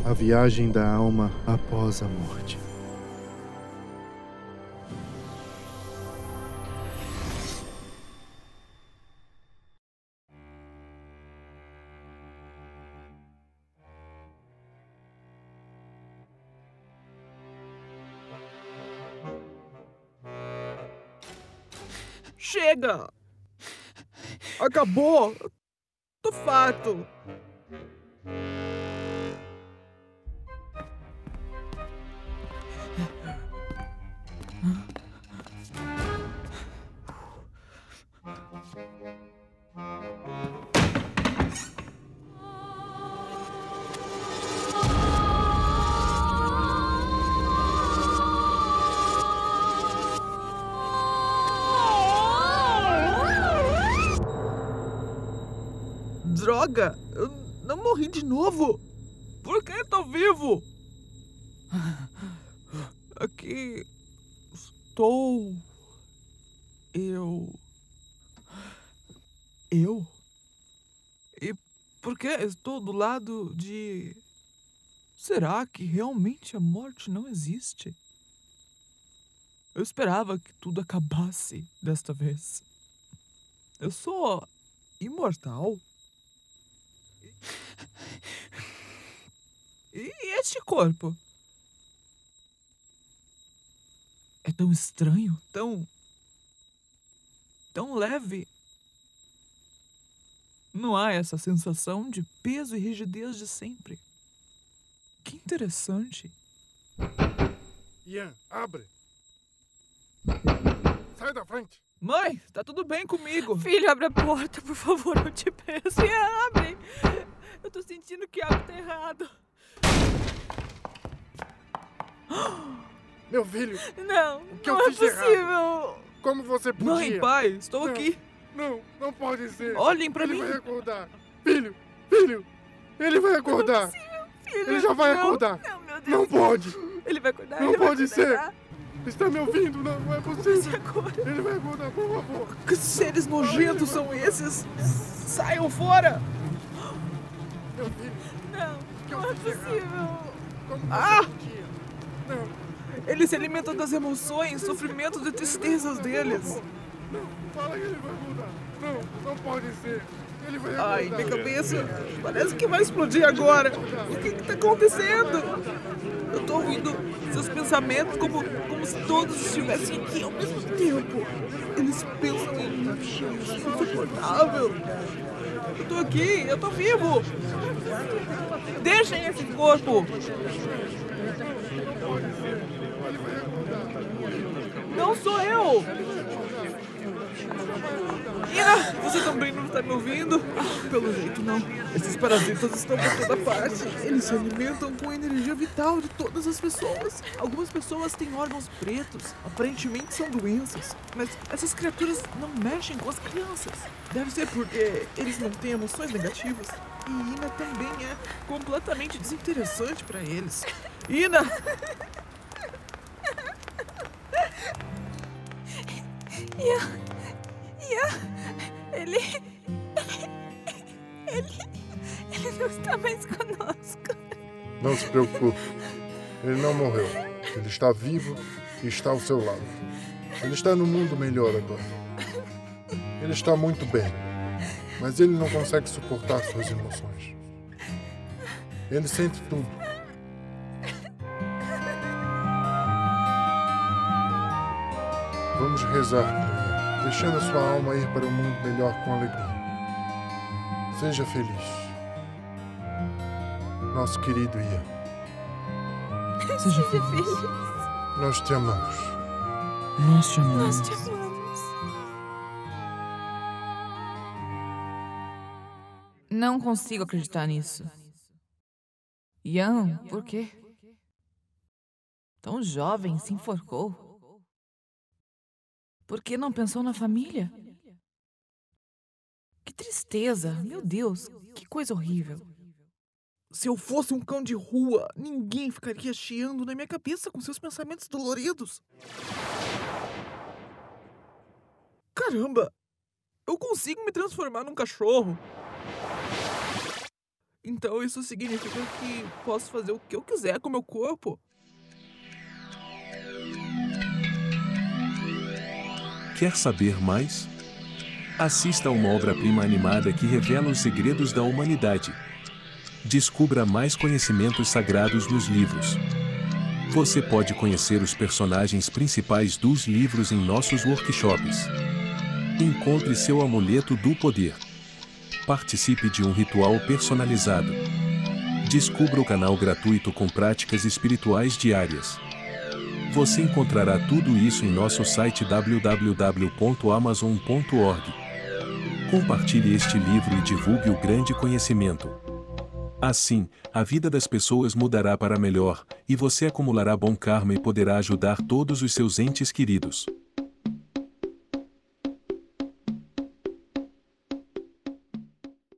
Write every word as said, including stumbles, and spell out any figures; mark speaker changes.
Speaker 1: A viagem da alma após a morte.
Speaker 2: Chega! Acabou! Tô farto! Droga! Eu não morri de novo! Por que tô vivo? Aqui estou... Eu... Eu? E por que estou do lado de... Será que realmente a morte não existe? Eu esperava que tudo acabasse desta vez. Eu sou imortal? E este corpo? É tão estranho, tão... tão leve. Não há essa sensação de peso e rigidez de sempre. Que interessante.
Speaker 3: Ian, abre! Sai da frente!
Speaker 2: Mãe, tá tudo bem comigo?
Speaker 4: Filho, abre a porta, por favor, eu te peço. Ian, abre! Eu tô sentindo que algo tá errado.
Speaker 3: Meu filho!
Speaker 4: Não,
Speaker 3: o que
Speaker 4: não
Speaker 3: eu
Speaker 4: é
Speaker 3: fiz
Speaker 4: possível!
Speaker 3: Errado? Como você podia?
Speaker 2: Mãe, pai, estou
Speaker 3: não,
Speaker 2: aqui.
Speaker 3: Não, não pode ser.
Speaker 2: Olhem pra
Speaker 3: ele
Speaker 2: mim.
Speaker 3: Ele vai acordar. Filho, filho, ele vai acordar.
Speaker 4: Não é possível, filho.
Speaker 3: Ele já vai
Speaker 4: não,
Speaker 3: acordar.
Speaker 4: Não, meu Deus.
Speaker 3: Não pode.
Speaker 4: Ele vai acordar,
Speaker 3: Não
Speaker 4: ele
Speaker 3: pode
Speaker 4: vai acordar.
Speaker 3: ser. Está me ouvindo? Não, não é possível.
Speaker 4: Agora.
Speaker 3: Ele vai acordar, por favor.
Speaker 2: Que seres nojentos são esses? Saiam fora!
Speaker 3: Meu filho.
Speaker 4: Não,
Speaker 3: que
Speaker 4: não
Speaker 3: eu
Speaker 4: é
Speaker 3: fiz
Speaker 4: possível.
Speaker 3: Errado? Como você
Speaker 2: Ah!
Speaker 3: podia? Não.
Speaker 2: Eles se alimentam das emoções, sofrimentos e tristezas deles.
Speaker 3: Não, fala que ele vai acordar. Não, não pode ser. Ele vai acordar.
Speaker 2: Ai, minha cabeça parece que vai explodir agora. O que que tá acontecendo? Eu tô ouvindo seus pensamentos como, como se todos estivessem aqui ao mesmo tempo. Eles pensam em mim. Insuportável. Eu tô aqui, eu tô vivo. Deixem esse corpo. Não sou eu. Ina, você também não está me ouvindo? Ah, pelo jeito não. Esses parasitas estão por toda parte. Eles se alimentam com a energia vital de todas as pessoas. Algumas pessoas têm órgãos pretos. Aparentemente são doenças. Mas essas criaturas não mexem com as crianças. Deve ser porque eles não têm emoções negativas. E Ina também é completamente desinteressante para eles. Ina!
Speaker 4: Ian, Ian, ele, ele, ele não está mais conosco.
Speaker 3: Não se preocupe, ele não morreu. Ele está vivo e está ao seu lado. Ele está no mundo melhor agora. Ele está muito bem, mas ele não consegue suportar suas emoções. Ele sente tudo. Vamos rezar por ele, deixando a sua alma ir para um mundo melhor com alegria. Seja feliz, nosso querido Ian.
Speaker 2: Seja
Speaker 4: Seja
Speaker 2: feliz.
Speaker 4: feliz.
Speaker 3: Nós te amamos.
Speaker 2: Nós te amamos.
Speaker 4: Nós te amamos.
Speaker 5: Não consigo acreditar nisso. Ian, por quê? Tão jovem, se enforcou. Por que não pensou na família? Que tristeza, meu Deus, que coisa horrível.
Speaker 2: Se eu fosse um cão de rua, ninguém ficaria chiando na minha cabeça com seus pensamentos doloridos. Caramba, eu consigo me transformar num cachorro. Então isso significa que posso fazer o que eu quiser com meu corpo?
Speaker 6: Quer saber mais? Assista a uma obra-prima animada que revela os segredos da humanidade. Descubra mais conhecimentos sagrados nos livros. Você pode conhecer os personagens principais dos livros em nossos workshops. Encontre seu amuleto do poder. Participe de um ritual personalizado. Descubra o canal gratuito com práticas espirituais diárias. Você encontrará tudo isso em nosso site w w w ponto amazon ponto org. Compartilhe este livro e divulgue o grande conhecimento. Assim, a vida das pessoas mudará para melhor, e você acumulará bom karma e poderá ajudar todos os seus entes queridos.